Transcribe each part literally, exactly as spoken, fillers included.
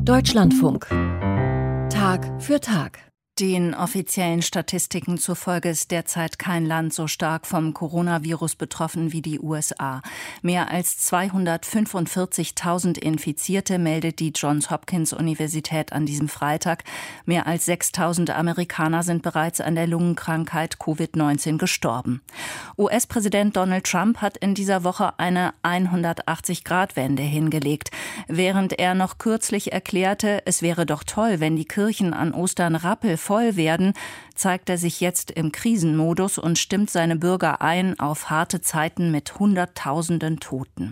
Deutschlandfunk. Tag für Tag. Den offiziellen Statistiken zufolge ist derzeit kein Land so stark vom Coronavirus betroffen wie die U S A. Mehr als zweihundertfünfundvierzigtausend Infizierte meldet die Johns Hopkins Universität an diesem Freitag. Mehr als sechstausend Amerikaner sind bereits an der Lungenkrankheit Covid neunzehn gestorben. U S-Präsident Donald Trump hat in dieser Woche eine hundertachtzig-Grad-Wende hingelegt. Während er noch kürzlich erklärte, es wäre doch toll, wenn die Kirchen an Ostern rappelvoll werden, zeigt er sich jetzt im Krisenmodus und stimmt seine Bürger ein auf harte Zeiten mit Hunderttausenden Toten.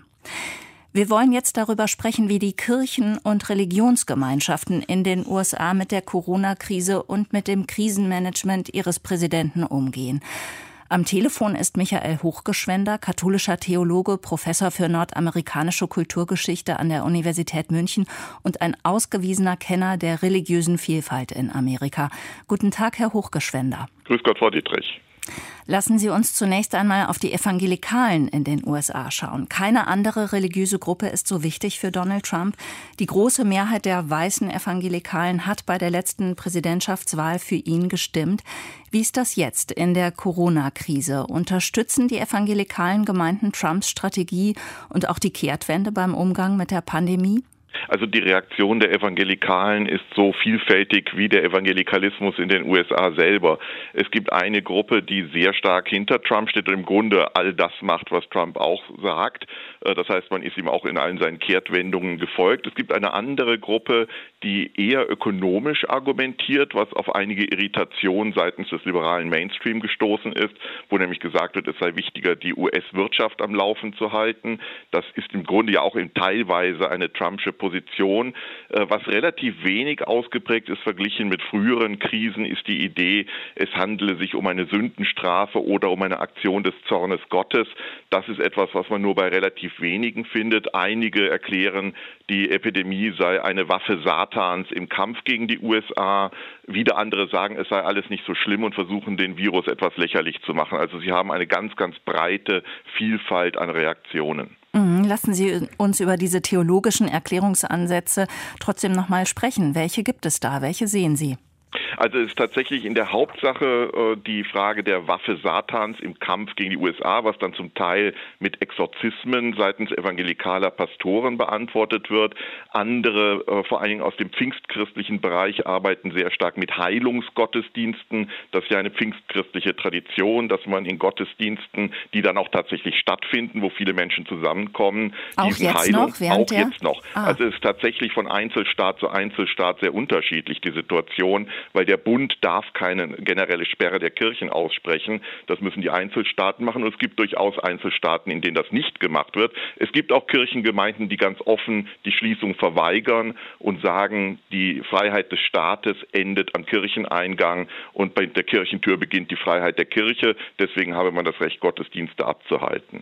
Wir wollen jetzt darüber sprechen, wie die Kirchen und Religionsgemeinschaften in den U S A mit der Corona-Krise und mit dem Krisenmanagement ihres Präsidenten umgehen. Am Telefon ist Michael Hochgeschwender, katholischer Theologe, Professor für nordamerikanische Kulturgeschichte an der Universität München und ein ausgewiesener Kenner der religiösen Vielfalt in Amerika. Guten Tag, Herr Hochgeschwender. Grüß Gott, Frau Dietrich. Lassen Sie uns zunächst einmal auf die Evangelikalen in den U S A schauen. Keine andere religiöse Gruppe ist so wichtig für Donald Trump. Die große Mehrheit der weißen Evangelikalen hat bei der letzten Präsidentschaftswahl für ihn gestimmt. Wie ist das jetzt in der Corona-Krise? Unterstützen die evangelikalen Gemeinden Trumps Strategie und auch die Kehrtwende beim Umgang mit der Pandemie? Also die Reaktion der Evangelikalen ist so vielfältig wie der Evangelikalismus in den U S A selber. Es gibt eine Gruppe, die sehr stark hinter Trump steht und im Grunde all das macht, was Trump auch sagt. Das heißt, man ist ihm auch in allen seinen Kehrtwendungen gefolgt. Es gibt eine andere Gruppe, die eher ökonomisch argumentiert, was auf einige Irritationen seitens des liberalen Mainstream gestoßen ist, wo nämlich gesagt wird, es sei wichtiger, die U S-Wirtschaft am Laufen zu halten. Das ist im Grunde ja auch in teilweise eine Trumpsche Position. Was relativ wenig ausgeprägt ist verglichen mit früheren Krisen, ist die Idee, es handele sich um eine Sündenstrafe oder um eine Aktion des Zornes Gottes. Das ist etwas, was man nur bei relativ wenigen findet. Einige erklären, die Epidemie sei eine Waffe Satans im Kampf gegen die U S A. Wieder andere sagen, es sei alles nicht so schlimm und versuchen, den Virus etwas lächerlich zu machen. Also sie haben eine ganz, ganz breite Vielfalt an Reaktionen. Lassen Sie uns über diese theologischen Erklärungsansätze trotzdem noch mal sprechen. Welche gibt es da? Welche sehen Sie? Also es ist tatsächlich in der Hauptsache äh, die Frage der Waffe Satans im Kampf gegen die U S A, was dann zum Teil mit Exorzismen seitens evangelikaler Pastoren beantwortet wird. Andere, äh, vor allen Dingen aus dem pfingstchristlichen Bereich, arbeiten sehr stark mit Heilungsgottesdiensten. Das ist ja eine pfingstchristliche Tradition, dass man in Gottesdiensten, die dann auch tatsächlich stattfinden, wo viele Menschen zusammenkommen, auch diesen jetzt Heilung, noch, während auch der? jetzt noch. Ah. Also es ist tatsächlich von Einzelstaat zu Einzelstaat sehr unterschiedlich, die Situation, weil der Bund darf keine generelle Sperre der Kirchen aussprechen. Das müssen die Einzelstaaten machen und es gibt durchaus Einzelstaaten, in denen das nicht gemacht wird. Es gibt auch Kirchengemeinden, die ganz offen die Schließung verweigern und sagen, die Freiheit des Staates endet am Kircheneingang und bei der Kirchentür beginnt die Freiheit der Kirche. Deswegen habe man das Recht, Gottesdienste abzuhalten.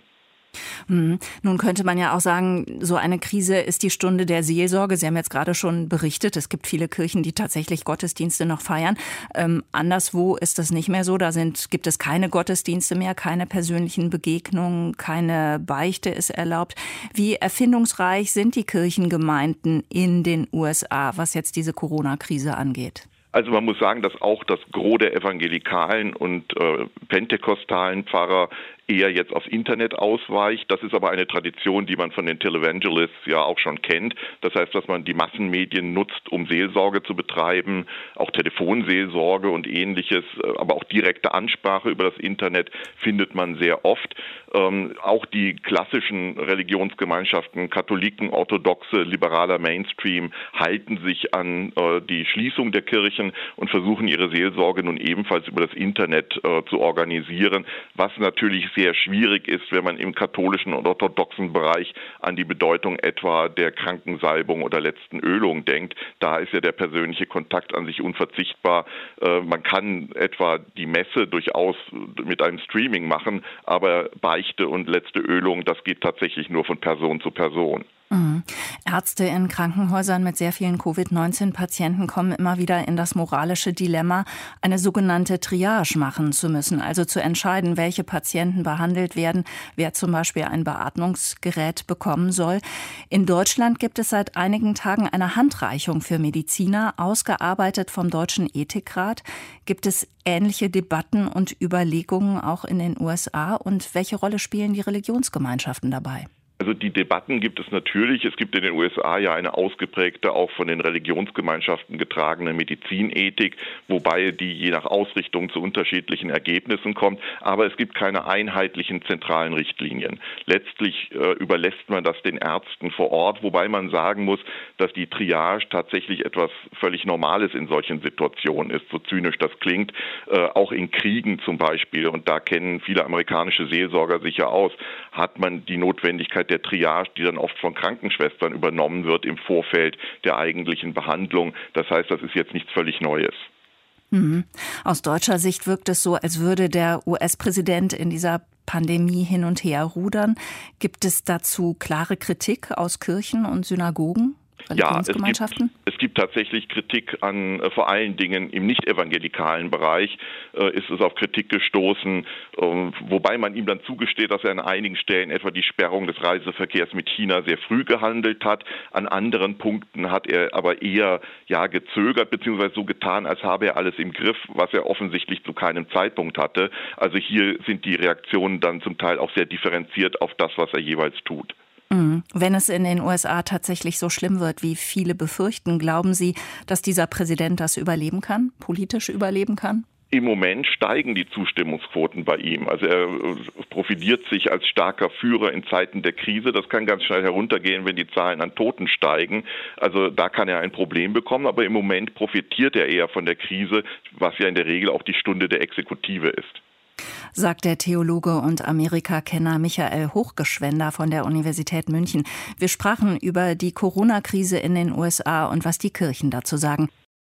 Hm. Nun könnte man ja auch sagen, so eine Krise ist die Stunde der Seelsorge. Sie haben jetzt gerade schon berichtet, es gibt viele Kirchen, die tatsächlich Gottesdienste noch feiern. Ähm, anderswo ist das nicht mehr so. Da sind, gibt es keine Gottesdienste mehr, keine persönlichen Begegnungen, keine Beichte ist erlaubt. Wie erfindungsreich sind die Kirchengemeinden in den U S A, was jetzt diese Corona-Krise angeht? Also man muss sagen, dass auch das Gros der evangelikalen und äh, pentekostalen Pfarrer eher jetzt aufs Internet ausweicht. Das ist aber eine Tradition, die man von den Televangelists ja auch schon kennt. Das heißt, dass man die Massenmedien nutzt, um Seelsorge zu betreiben, auch Telefonseelsorge und Ähnliches, aber auch direkte Ansprache über das Internet findet man sehr oft. Ähm, auch die klassischen Religionsgemeinschaften, Katholiken, Orthodoxe, liberaler Mainstream, halten sich an äh, die Schließung der Kirchen und versuchen ihre Seelsorge nun ebenfalls über das Internet äh, zu organisieren, was natürlich sehr schwierig ist, wenn man im katholischen und orthodoxen Bereich an die Bedeutung etwa der Krankensalbung oder letzten Ölung denkt. Da ist ja der persönliche Kontakt an sich unverzichtbar. Äh, man kann etwa die Messe durchaus mit einem Streaming machen, aber Beichte und letzte Ölung, das geht tatsächlich nur von Person zu Person. Mhm. Ärzte in Krankenhäusern mit sehr vielen Covid neunzehn Patienten kommen immer wieder in das moralische Dilemma, eine sogenannte Triage machen zu müssen, also zu entscheiden, welche Patienten behandelt werden, wer zum Beispiel ein Beatmungsgerät bekommen soll. In Deutschland gibt es seit einigen Tagen eine Handreichung für Mediziner, ausgearbeitet vom Deutschen Ethikrat. Gibt es ähnliche Debatten und Überlegungen auch in den U S A? Und welche Rolle spielen die Religionsgemeinschaften dabei? Also die Debatten gibt es natürlich. Es gibt in den U S A ja eine ausgeprägte, auch von den Religionsgemeinschaften getragene Medizinethik, wobei die je nach Ausrichtung zu unterschiedlichen Ergebnissen kommt. Aber es gibt keine einheitlichen zentralen Richtlinien. Letztlich äh, überlässt man das den Ärzten vor Ort, wobei man sagen muss, dass die Triage tatsächlich etwas völlig Normales in solchen Situationen ist, so zynisch das klingt. Äh, auch in Kriegen zum Beispiel, und da kennen viele amerikanische Seelsorger sich ja aus, hat man die Notwendigkeit der Triage, die dann oft von Krankenschwestern übernommen wird im Vorfeld der eigentlichen Behandlung. Das heißt, das ist jetzt nichts völlig Neues. Mhm. Aus deutscher Sicht wirkt es so, als würde der U S-Präsident in dieser Pandemie hin und her rudern. Gibt es dazu klare Kritik aus Kirchen und Synagogen? Ja, es gibt, es gibt tatsächlich Kritik an, äh, vor allen Dingen im nicht-evangelikalen Bereich äh, ist es auf Kritik gestoßen, äh, wobei man ihm dann zugesteht, dass er an einigen Stellen etwa die Sperrung des Reiseverkehrs mit China sehr früh gehandelt hat. An anderen Punkten hat er aber eher ja gezögert, beziehungsweise so getan, als habe er alles im Griff, was er offensichtlich zu keinem Zeitpunkt hatte. Also hier sind die Reaktionen dann zum Teil auch sehr differenziert auf das, was er jeweils tut. Wenn es in den U S A tatsächlich so schlimm wird, wie viele befürchten, glauben Sie, dass dieser Präsident das überleben kann, politisch überleben kann? Im Moment steigen die Zustimmungsquoten bei ihm. Also er profiliert sich als starker Führer in Zeiten der Krise. Das kann ganz schnell heruntergehen, wenn die Zahlen an Toten steigen. Also da kann er ein Problem bekommen. Aber im Moment profitiert er eher von der Krise, was ja in der Regel auch die Stunde der Exekutive ist. Sagt der Theologe und Amerikakenner Michael Hochgeschwender von der Universität München. Wir sprachen über die Corona-Krise in den U S A und was die Kirchen dazu sagen.